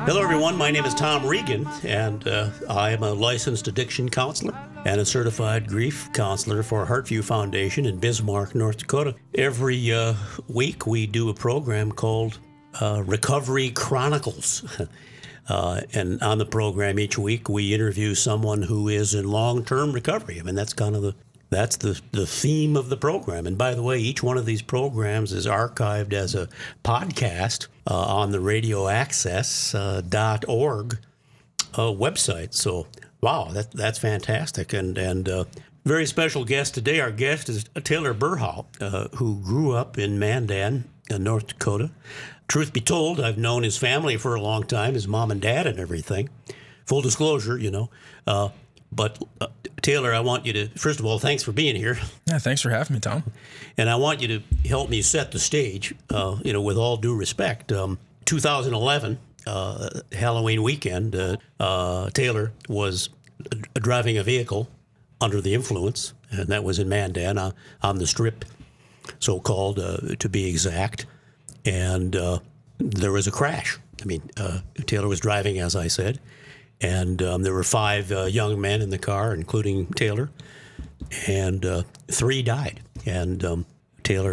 Hello, everyone. My name is Tom Regan, and I am a licensed addiction counselor and a certified grief counselor for Heartview Foundation in Bismarck, North Dakota. Every week, we do a program called Recovery Chronicles. And on the program each week, we interview someone who is in long-term recovery. I mean, that's kind of that's the theme of the program. And by the way, each one of these programs is archived as a podcast on the radioaccess.org website. So, wow, that's fantastic. And very special guest today. Our guest is Taylor Berhow, who grew up in Mandan, North Dakota. Truth be told, I've known his family for a long time, his mom and dad and everything. Full disclosure, you know. But Taylor, I want you to, first of all, thanks for being here. Yeah, thanks for having me, Tom. And I want you to help me set the stage, with all due respect. 2011, Halloween weekend, Taylor was driving a vehicle under the influence, and that was in Mandan on the Strip, so-called, to be exact. And there was a crash. I mean, Taylor was driving, as I said. And there were 5 young men in the car, including Taylor, and 3 died. And Taylor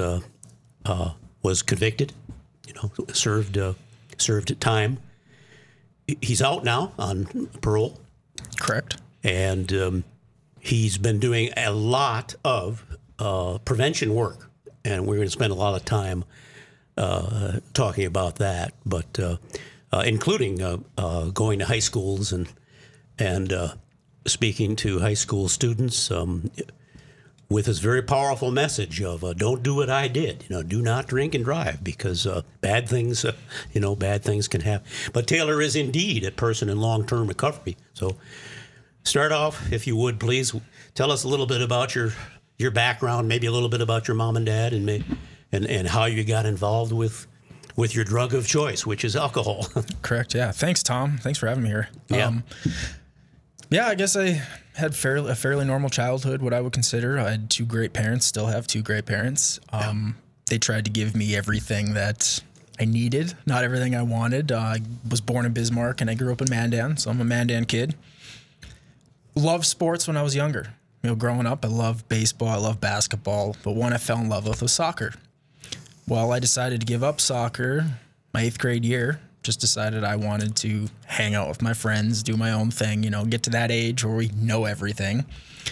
was convicted, served time. He's out now on parole. Correct. And he's been doing a lot of prevention work, and we're going to spend a lot of time talking about that. But including going to high schools and speaking to high school students with this very powerful message of don't do what I did. Do not drink and drive, because bad things can happen. But Taylor is indeed a person in long-term recovery. So start off, if you would, please tell us a little bit about your background, maybe a little bit about your mom and dad, and how you got involved with your drug of choice, which is alcohol. Correct. Yeah. Thanks, Tom. Thanks for having me here. Yeah. I guess I had a fairly normal childhood, what I would consider. I had 2 great parents, still have 2 great parents. They tried to give me everything that I needed, not everything I wanted. I was born in Bismarck and I grew up in Mandan, so I'm a Mandan kid. Loved sports when I was younger. Growing up, I loved baseball, I loved basketball, but one I fell in love with was soccer. Well, I decided to give up soccer my 8th grade year. Just decided I wanted to hang out with my friends, do my own thing, get to that age where we know everything.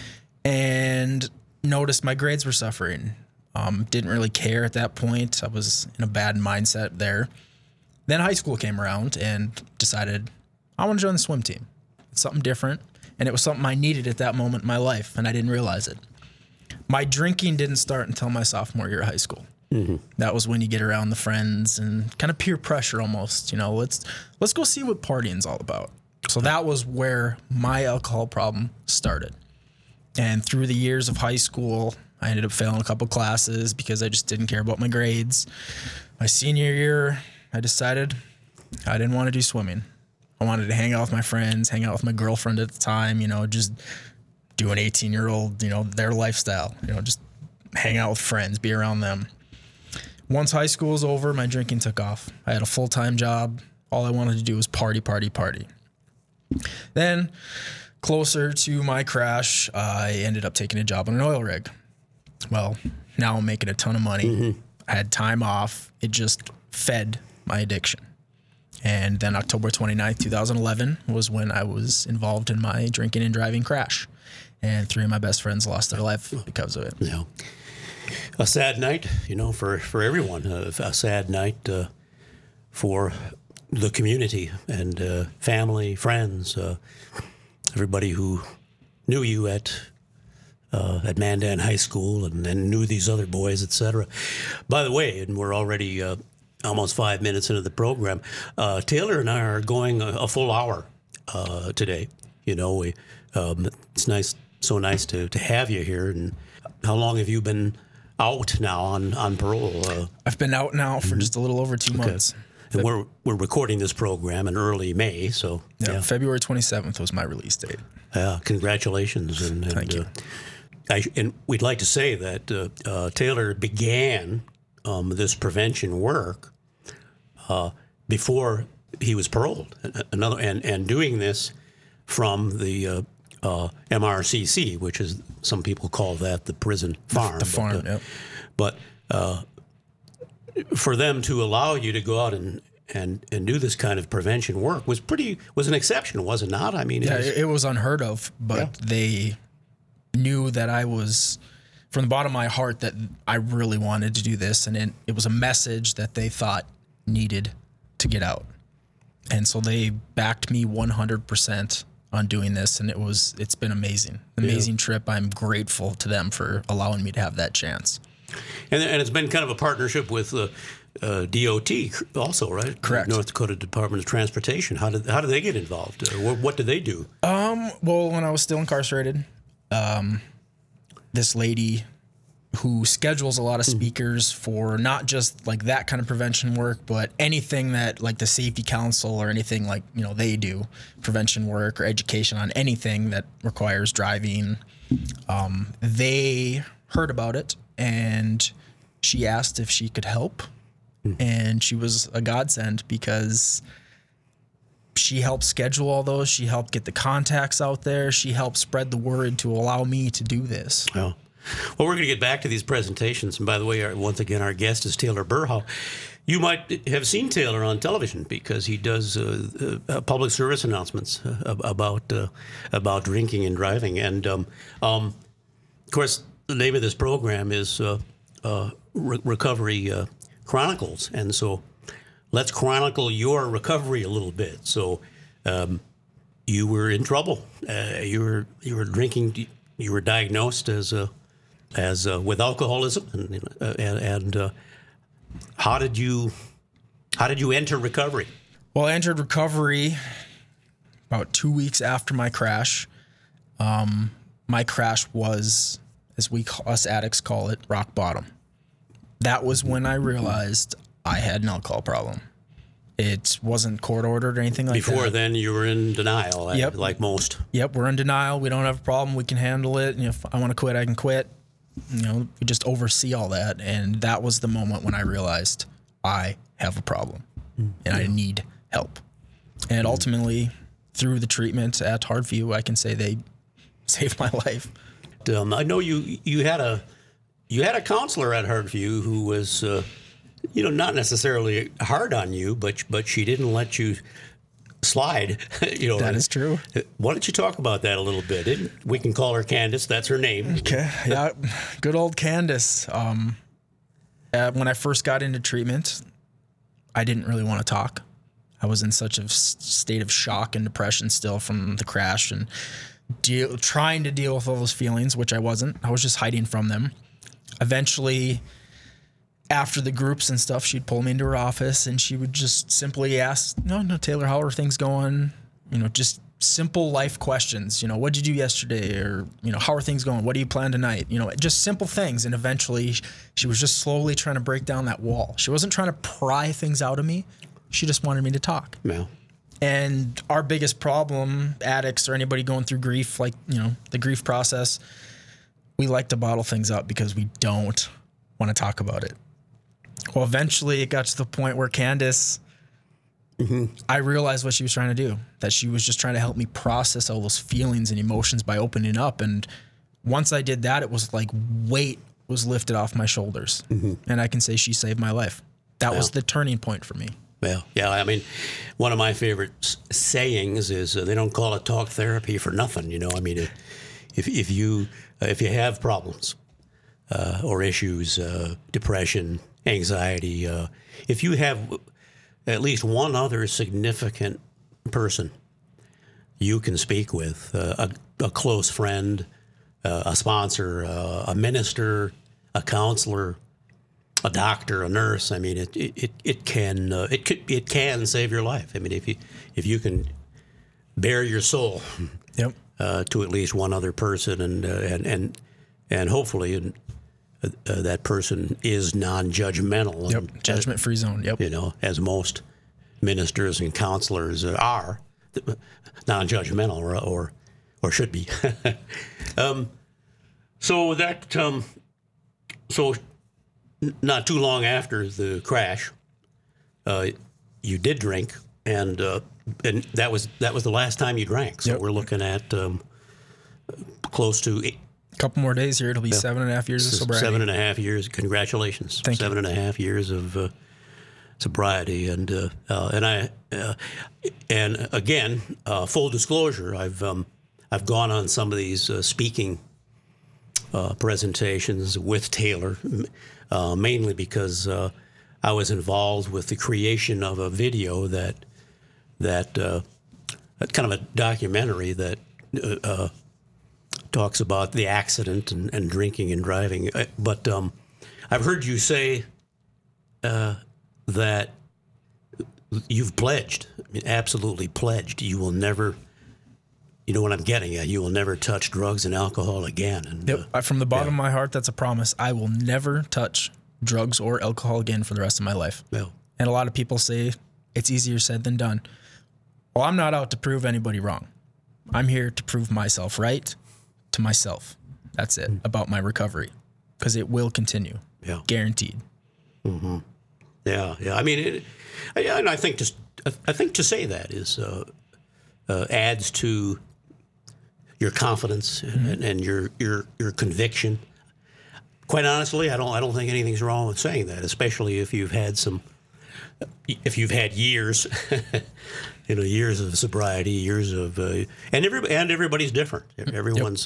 And noticed my grades were suffering. Didn't really care at that point. I was in a bad mindset there. Then high school came around and decided I want to join the swim team. It's something different. And it was something I needed at that moment in my life, and I didn't realize it. My drinking didn't start until my sophomore year of high school. Mm-hmm. That was when you get around the friends and kind of peer pressure almost, let's go see what partying's all about. So that was where my alcohol problem started. And through the years of high school, I ended up failing a couple classes because I just didn't care about my grades. My senior year, I decided I didn't want to do swimming. I wanted to hang out with my friends, hang out with my girlfriend at the time, just do an 18-year-old, their lifestyle, just hang out with friends, be around them. Once high school was over, my drinking took off. I had a full-time job. All I wanted to do was party. Then, closer to my crash, I ended up taking a job on an oil rig. Well, now I'm making a ton of money. Mm-hmm. I had time off. It just fed my addiction. And then October 29th, 2011 was when I was involved in my drinking and driving crash. And 3 of my best friends lost their life because of it. Yeah. A sad night, for everyone. A sad night for the community and family, friends, everybody who knew you at Mandan High School and knew these other boys, etc. By the way, and we're already almost 5 minutes into the program, Taylor and I are going a full hour today. It's so nice to have you here. And how long have you been out now on parole? I've been out now for just a little over 2 months. And we're recording this program in early May, so yeah. February 27th was my release date. Yeah, congratulations. And Thank you. And we'd like to say that Taylor began this prevention work before he was paroled. And doing this from the MRCC, which is, some people call that the prison farm. The farm, yep. But for them to allow you to go out and do this kind of prevention work was an exception, was it not? I mean, it was unheard of, but they knew that I was, from the bottom of my heart, that I really wanted to do this, and it was a message that they thought needed to get out. And so they backed me 100% on doing this, and it's been amazing. Amazing trip. I'm grateful to them for allowing me to have that chance. And it's been kind of a partnership with DOT also, right? Correct. North Dakota Department of Transportation. How did they get involved? What did they do? Well, when I was still incarcerated, this lady who schedules a lot of speakers for not just like that kind of prevention work, but anything that like the Safety Council or anything like, they do prevention work or education on anything that requires driving. They heard about it, and she asked if she could help. And she was a godsend because she helped schedule all those. She helped get the contacts out there. She helped spread the word to allow me to do this. Oh. Well, we're going to get back to these presentations. And by the way, once again, our guest is Taylor Burhow. You might have seen Taylor on television because he does public service announcements about drinking and driving. And, of course, the name of this program is Recovery Chronicles. And so let's chronicle your recovery a little bit. So you were in trouble. You were drinking. You were diagnosed as with alcoholism, and how did you enter recovery? Well, I entered recovery about 2 weeks after my crash. My crash was, as us addicts call it, rock bottom. That was when I realized I had an alcohol problem. It wasn't court ordered or anything like that. Before then, you were in denial, yep. Like most. Yep, we're in denial. We don't have a problem. We can handle it. If I want to quit, I can quit. We just oversee all that. And that was the moment when I realized I have a problem and I need help. And ultimately, through the treatment at Hardview, I can say they saved my life. I know you had a counselor at Hardview who was not necessarily hard on you, but she didn't let you slide. That is true. Why don't you talk about that a little bit? We can call her Candace. That's her name. Okay. Yeah. Good old Candace. When I first got into treatment, I didn't really want to talk. I was in such a state of shock and depression still from the crash and trying to deal with all those feelings, which I wasn't. I was just hiding from them. Eventually, after the groups and stuff, she'd pull me into her office and she would just simply ask, no, Taylor, how are things going? Just simple life questions. What did you do yesterday? Or, how are things going? What do you plan tonight? Just simple things. And eventually she was just slowly trying to break down that wall. She wasn't trying to pry things out of me. She just wanted me to talk. Yeah. And our biggest problem, addicts or anybody going through grief, like, the grief process, we like to bottle things up because we don't want to talk about it. Well, eventually it got to the point where Candace, I realized what she was trying to do, that she was just trying to help me process all those feelings and emotions by opening up. And once I did that, it was like weight was lifted off my shoulders. And I can say she saved my life. That was the turning point for me. Well, yeah, I mean, one of my favorite sayings is they don't call it talk therapy for nothing. I mean, if you have problems or issues, depression, anxiety, if you have at least one other significant person you can speak with, a close friend, a sponsor, a minister, a counselor, a doctor, a nurse. I mean, it can save your life. I mean, if you can bare your soul to at least one other person, and hopefully that person is non-judgmental. Yep, judgment-free zone. Yep. As most ministers and counselors are non-judgmental, or should be. So not too long after the crash, you did drink and that was the last time you drank. So Yep. we're looking at close to A couple more days here, it'll be 7.5 years of sobriety. 7.5 years. Congratulations! Thank you. 7.5 years of sobriety, and again, full disclosure, I've gone on some of these speaking presentations with Taylor, mainly because I was involved with the creation of a video that kind of a documentary that talks about the accident and drinking and driving. But I've heard you say that you've pledged, I mean, absolutely pledged, you will never, you know what I'm getting at, you will never touch drugs and alcohol again. And, Yep. From the bottom of my heart, that's a promise. I will never touch drugs or alcohol again for the rest of my life. Well, And a lot of people say it's easier said than done. Well, I'm not out to prove anybody wrong. I'm here to prove myself right to myself. That's it, about my recovery, because it will continue. Yeah. Guaranteed. yeah. I mean, and I think to say that is adds to your confidence and your conviction. Quite honestly, I don't think anything's wrong with saying that, especially if you've had years, years of sobriety, years of and everybody's different. Everyone's.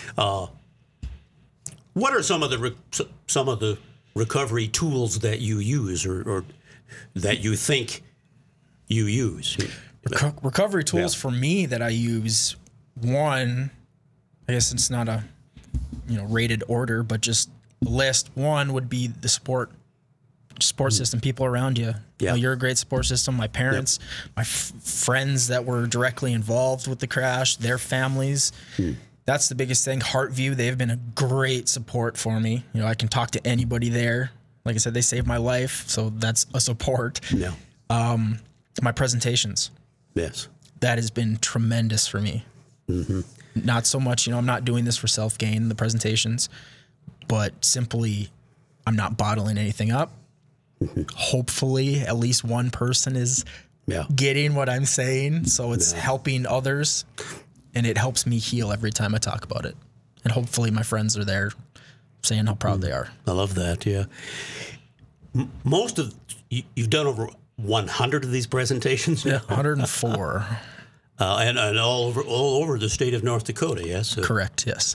What are some of the recovery tools that you use or that you think you use? Recovery tools for me that I use, one, I guess it's not a rated order, but just list one would be the support system, people around you. Yeah. You're a great support system. My parents, my friends that were directly involved with the crash, their families. That's the biggest thing. Heartview, they've been a great support for me. I can talk to anybody there. Like I said, they saved my life, so that's a support. Yeah. My presentations. Yes. That has been tremendous for me. Not so much, I'm not doing this for self-gain, the presentations, but simply I'm not bottling anything up. Hopefully at least one person is getting what I'm saying, so it's helping others, and it helps me heal every time I talk about it. And hopefully my friends are there saying how proud they are. I love that, yeah. You've done over 100 of these presentations now? 104. And all over the state of North Dakota, yes? Correct, yes.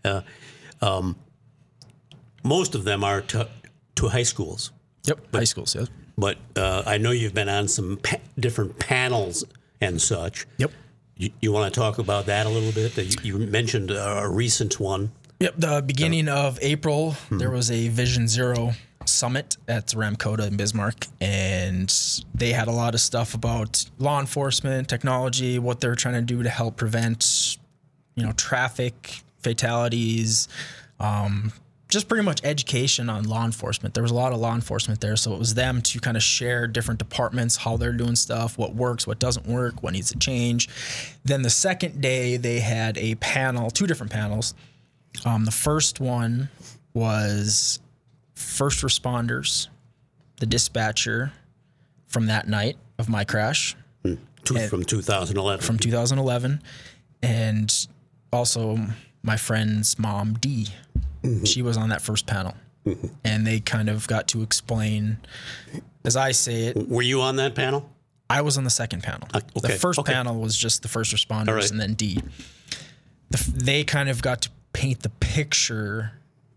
Most of them are to high schools. Yep, high schools, yes. But I know you've been on some different panels and such. Yep. You want to talk about that a little bit? You mentioned a recent one. Yep, the beginning of April, there was a Vision Zero summit at Ramkota in Bismarck, and they had a lot of stuff about law enforcement, technology, what they're trying to do to help prevent, traffic fatalities, just pretty much education on law enforcement. There was a lot of law enforcement there, so it was them to kind of share different departments, how they're doing stuff, what works, what doesn't work, what needs to change. Then the second day, they had a panel, 2 different panels. The first one was first responders, the dispatcher from that night of my crash. From 2011. From 2011. And also my friend's mom, Dee. She was on that first panel. And they kind of got to explain, as I say it. Were you on that panel? I was on the second panel. Okay. The first panel was just the first responders and then Dee. They kind of got to paint the picture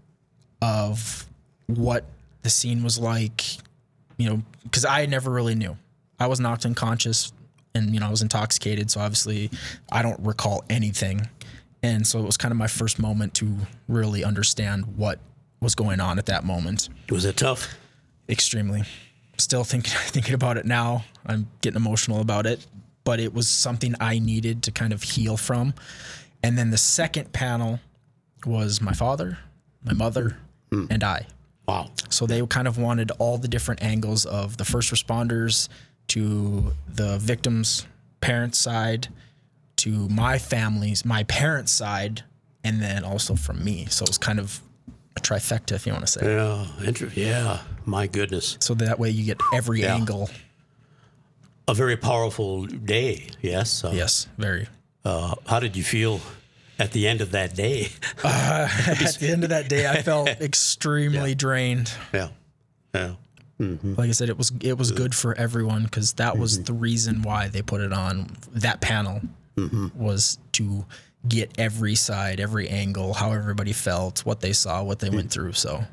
of what the scene was like, because I never really knew. I was knocked unconscious and, I was intoxicated. So obviously I don't recall anything. And so it was kind of my first moment to really understand what was going on at that moment. Was it tough? Extremely. Still thinking about it now. I'm getting emotional about it, but it was something I needed to kind of heal from. And then the second panel was my father, my mother, and I. Wow. So they kind of wanted all the different angles of the first responders to the victims' parents' side, to my parents' side, and then also from me. So it was kind of a trifecta, if you want to say. Yeah, my goodness. So that way you get every angle. a very powerful day. Yes. Yes, very. How did you feel at the end of that day? At the end of that day, I felt extremely drained. Yeah. Yeah. Mm-hmm. Like I said, it was good for everyone because that was the reason why they put it on. That panel was to get every side, every angle, how everybody felt, what they saw, what they went through. So,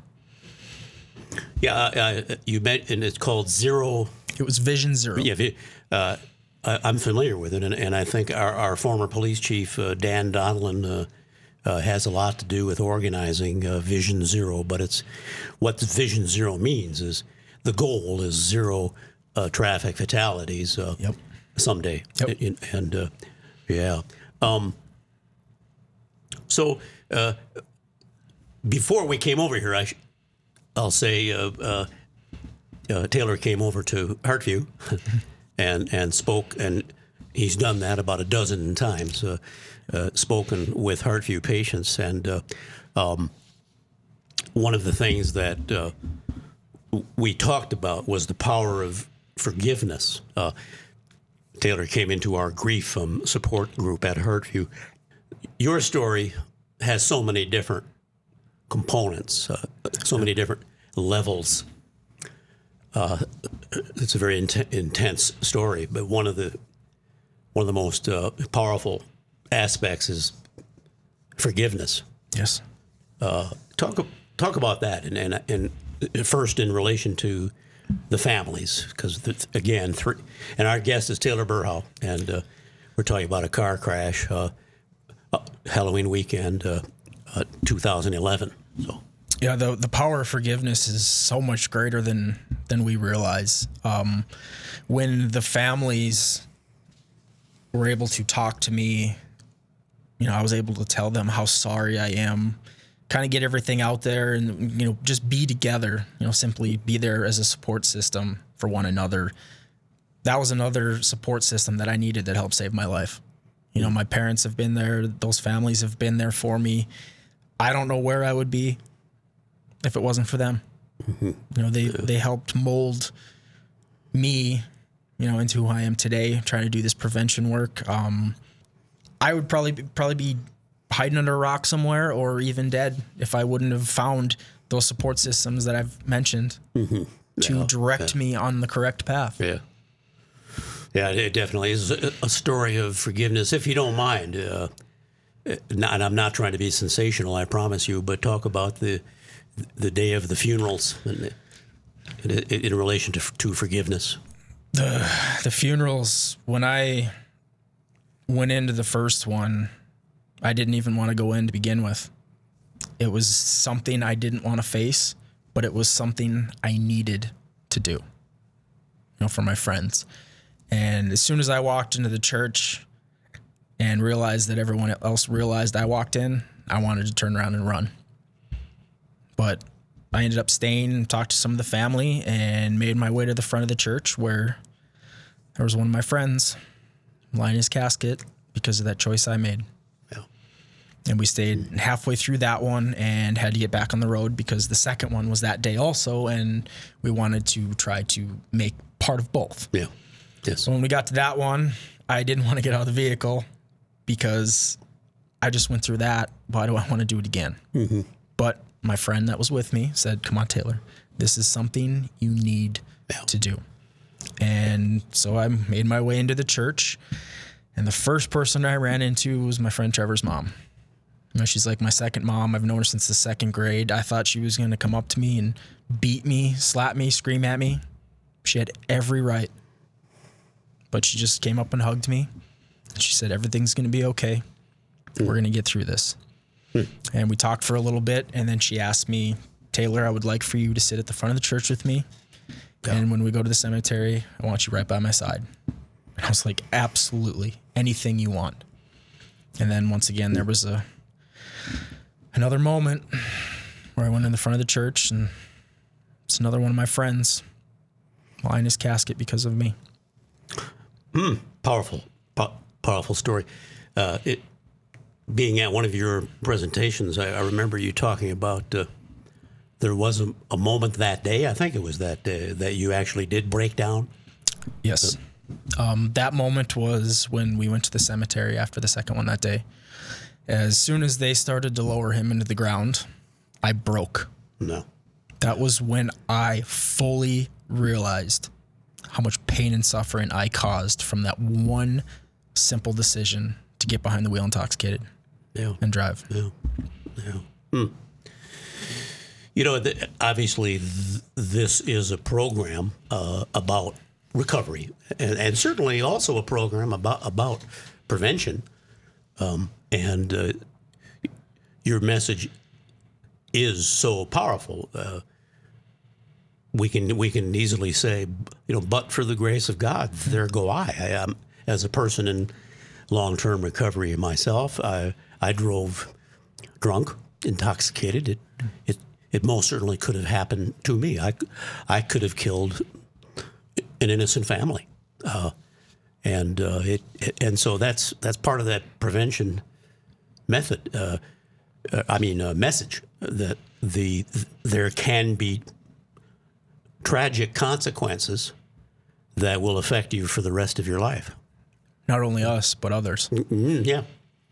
yeah, you met, and it's called Zero. It was Vision Zero. Yeah, I'm familiar with it, and I think our former police chief, Dan Donlin, has a lot to do with organizing Vision Zero. But it's what the Vision Zero means is the goal is zero traffic fatalities someday. Yep. And yeah. So before we came over here, I'll say Taylor came over to Heartview and spoke, and he's done that about a dozen times, spoken with Heartview patients. And one of the things that we talked about was the power of forgiveness. Taylor came into our grief support group at Heartview. Your story has so many different components, so many different levels. It's a very intense story, but one of the most powerful aspects is forgiveness. Yes. Talk about that, and first in relation to the families, because again, and our guest is Taylor Burhow, and we're talking about a car crash, Halloween weekend, 2011. So. Yeah, the power of forgiveness is so much greater than we realize. When the families were able to talk to me, I was able to tell them how sorry I am, kind of get everything out there, and just be together. Simply be there as a support system for one another. That was another support system that I needed that helped save my life. My parents have been there; those families have been there for me. I don't know where I would be if it wasn't for them. They helped mold me, into who I am today, trying to do this prevention work. I would probably be hiding under a rock somewhere or even dead if I wouldn't have found those support systems that I've mentioned to direct me on the correct path. Yeah. Yeah, it definitely is a story of forgiveness. If you don't mind, and I'm not trying to be sensational, I promise you, but talk about the day of the funerals in relation to forgiveness. The funerals, when I went into the first one, I didn't even want to go in to begin with. It was something I didn't want to face, but it was something I needed to do, for my friends. And as soon as I walked into the church and realized that everyone else realized I walked in, I wanted to turn around and run. But I ended up staying and talked to some of the family and made my way to the front of the church where there was one of my friends lying in his casket because of that choice I made. Yeah. And we stayed halfway through that one and had to get back on the road because the second one was that day also, and we wanted to try to make part of both. Yeah. Yes. So when we got to that one, I didn't want to get out of the vehicle because I just went through that. Why do I want to do it again? Mm-hmm. But my friend that was with me said, "Come on, Taylor, this is something you need to do." And so I made my way into the church, and the first person I ran into was my friend Trevor's mom. She's like my second mom. I've known her since the second grade. I thought she was going to come up to me and beat me, slap me, scream at me. She had every right. But she just came up and hugged me. She said, "Everything's going to be okay. We're going to get through this." And we talked for a little bit, and then she asked me, "Taylor, I would like for you to sit at the front of the church with me. Yeah. And when we go to the cemetery, I want you right by my side." And I was like, "Absolutely. Anything you want." And then once again, there was another moment where I went in the front of the church, and it's another one of my friends lying in his casket because of me. Powerful story. Being at one of your presentations, I remember you talking about there was a moment that day, I think it was that day, that you actually did break down. Yes. That moment was when we went to the cemetery after the second one that day. As soon as they started to lower him into the ground, I broke. No. That was when I fully realized how much pain and suffering I caused from that one simple decision to get behind the wheel intoxicated and drive. You know, obviously, this is a program about recovery, and certainly also a program about prevention. And your message is so powerful. We can easily say, you know, but for the grace of God, there go I. As a person in long-term recovery myself, I drove drunk, intoxicated. It most certainly could have happened to me. I could have killed an innocent family, and so that's part of that prevention method. Message that there can be tragic consequences that will affect you for the rest of your life. Not only us, but others. Yeah.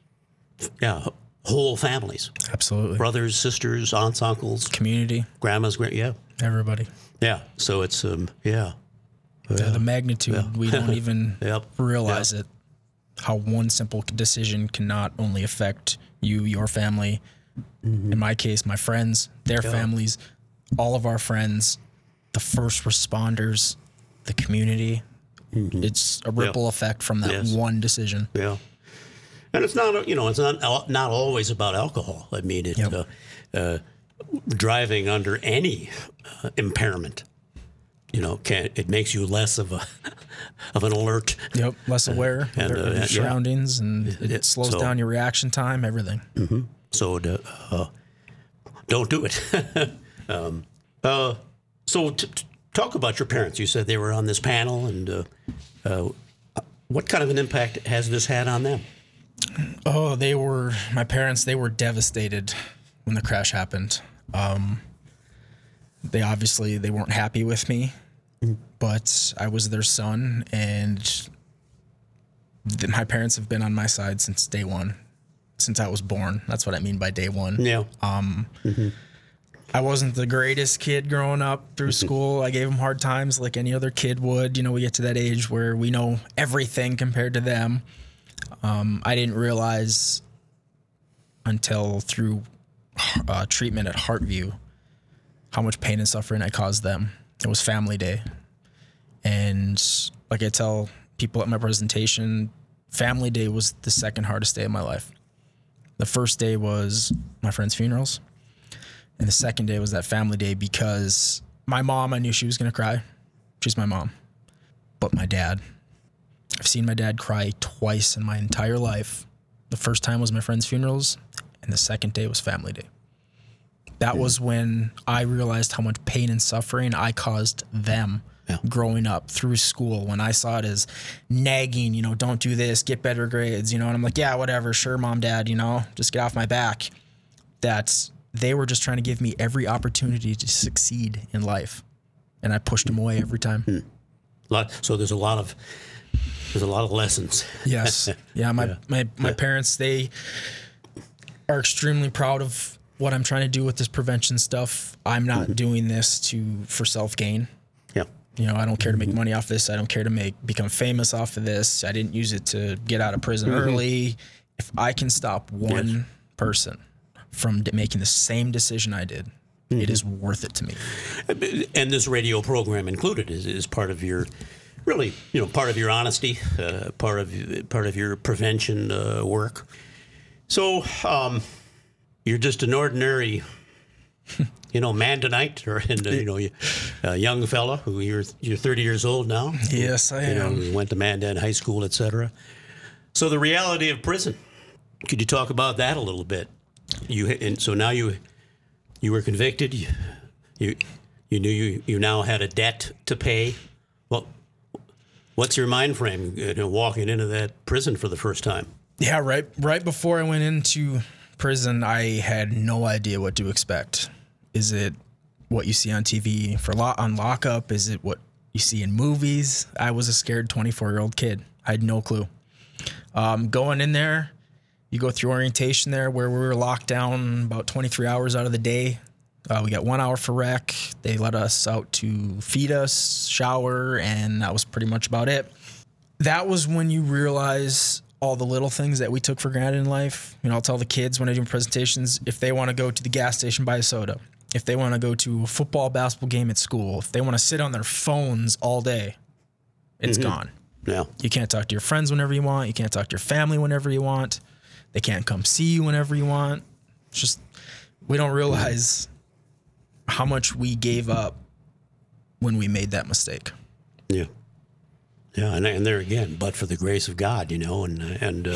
Whole families. Absolutely. Brothers, sisters, aunts, uncles, Community. grandmas, Everybody. Yeah. So it's The magnitude, we don't even realize it. How one simple decision can not only affect you, your family, in my case, my friends, their families, all of our friends, the first responders, the community. It's a ripple effect from that one decision. Yeah. And it's not, it's not always about alcohol. I mean, driving under any impairment, it makes you less of an alert. Yep, less aware of your surroundings, and it slows down your reaction time, everything. Mm-hmm. So don't do it. So talk about your parents. You said they were on this panel, and what kind of an impact has this had on them? Oh, my parents, they were devastated when the crash happened. They weren't happy with me, but I was their son, and my parents have been on my side since day one, since I was born. That's what I mean by day one. Yeah. I wasn't the greatest kid growing up through school. I gave them hard times like any other kid would. We get to that age where we know everything compared to them. I didn't realize until through treatment at Heartview how much pain and suffering I caused them. It was family day. And like I tell people at my presentation, family day was the second hardest day of my life. The first day was my friend's funerals. And the second day was that family day because my mom, I knew she was going to cry. She's my mom. But my dad, I've seen my dad cry twice in my entire life. The first time was my friend's funerals, and the second day was family day. That was when I realized how much pain and suffering I caused them growing up through school, when I saw it as nagging, don't do this, get better grades, and I'm like, yeah, whatever, sure, mom, dad, just get off my back. They were just trying to give me every opportunity to succeed in life, and I pushed them away every time. So there's a lot of lessons. Yes. Yeah. My parents, they are extremely proud of what I'm trying to do with this prevention stuff. I'm not doing this for self-gain. Yeah. I don't care to make money off this. I don't care to become famous off of this. I didn't use it to get out of prison early. If I can stop one person from making the same decision I did, it is worth it to me. And this radio program included is part of your, really, part of your honesty, part of your prevention work. So you're just an ordinary, man tonight, or a young fella who you're 30 years old now. Yes, I am. You went to Mandan High School, etc. So the reality of prison. Could you talk about that a little bit? So now you were convicted. You knew you now had a debt to pay. Well, what's your mind frame walking into that prison for the first time? Yeah, right before I went into prison, I had no idea what to expect. Is it what you see on TV on lockup? Is it what you see in movies. I was a scared 24-year-old kid. I had no clue. Going in there, you go through orientation there where we were locked down about 23 hours out of the day. We got 1 hour for rec. They let us out to feed us, shower, and that was pretty much about it. That was when you realize all the little things that we took for granted in life. You know, I'll tell the kids when I do presentations, if they want to go to the gas station, buy a soda. If they want to go to a football, basketball game at school, if they want to sit on their phones all day, it's gone. Yeah. You can't talk to your friends whenever you want. You can't talk to your family whenever you want. They can't come see you whenever you want. It's just, we don't realize how much we gave up when we made that mistake. Yeah. Yeah, and there again, but for the grace of God, you know, and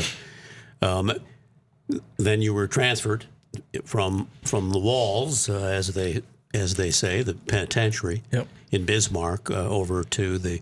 then you were transferred from the walls, as they say, the penitentiary in Bismarck, over to the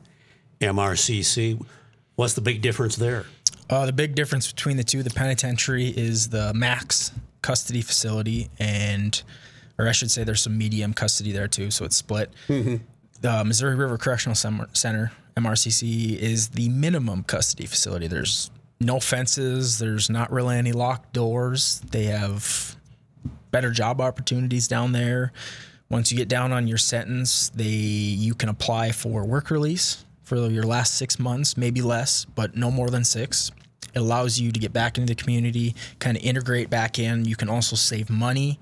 MRCC. What's the big difference there? The big difference between the two, the penitentiary is the max custody facility, or I should say there's some medium custody there too, so it's split. The Missouri River Correctional Center, MRCC, is the minimum custody facility. There's no fences. There's not really any locked doors. They have better job opportunities down there. Once you get down on your sentence, you can apply for work release for your last 6 months, maybe less, but no more than 6. It allows you to get back into the community, kind of integrate back in. You can also save money.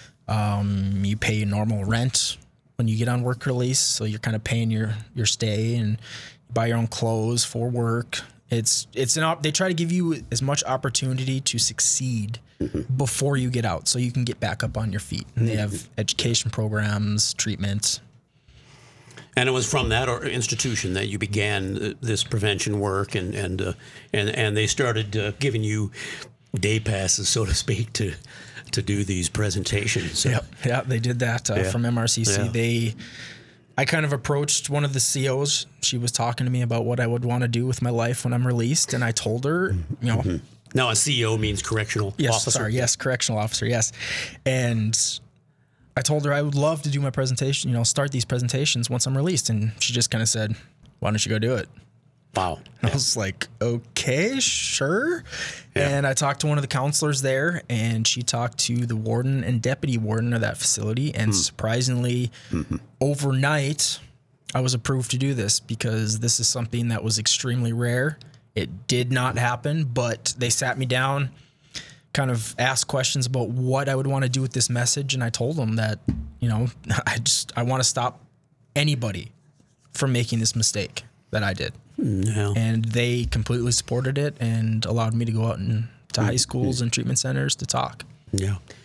You pay normal rent when you get on work release, so you're kind of paying your stay and buy your own clothes for work. They try to give you as much opportunity to succeed before you get out, so you can get back up on your feet. And they have education programs, treatment. And it was from that institution that you began this prevention work, and they started giving you day passes, so to speak, to do these presentations. Yeah, they did that from MRCC. Yeah. I kind of approached one of the COs. She was talking to me about what I would want to do with my life when I'm released, and I told her, you know. Now, a CO means correctional officer. Correctional officer, yes. And I told her I would love to do my presentation, you know, start these presentations once I'm released. And she just kind of said, why don't you go do it? Wow. I was like, okay, sure. Yeah. And I talked to one of the counselors there, and she talked to the warden and deputy warden of that facility. And surprisingly, overnight, I was approved to do this because this is something that was extremely rare. It did not happen, but they sat me down, kind of asked questions about what I would want to do with this message. And I told them that, you know, I want to stop anybody from making this mistake that I did. No. And they completely supported it and allowed me to go out to high schools and treatment centers to talk. Yeah.